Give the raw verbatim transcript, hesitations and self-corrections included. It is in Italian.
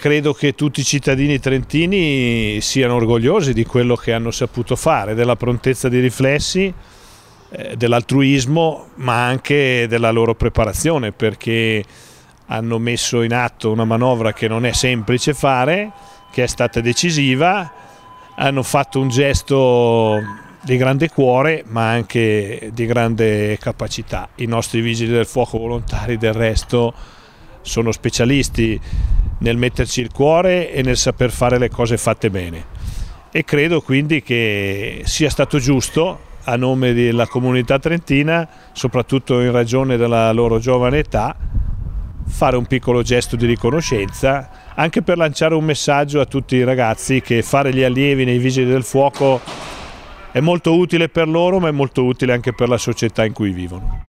credo che tutti i cittadini trentini siano orgogliosi di quello che hanno saputo fare, della prontezza di riflessi, eh, dell'altruismo, ma anche della loro preparazione, perché hanno messo in atto una manovra che non è semplice fare, che è stata decisiva, hanno fatto un gesto di grande cuore ma anche di grande capacità. I nostri vigili del fuoco volontari del resto sono specialisti nel metterci il cuore e nel saper fare le cose fatte bene, e credo quindi che sia stato giusto, a nome della comunità trentina, soprattutto in ragione della loro giovane età, fare un piccolo gesto di riconoscenza, anche per lanciare un messaggio a tutti i ragazzi che fare gli allievi nei vigili del fuoco è molto utile per loro, ma è molto utile anche per la società in cui vivono.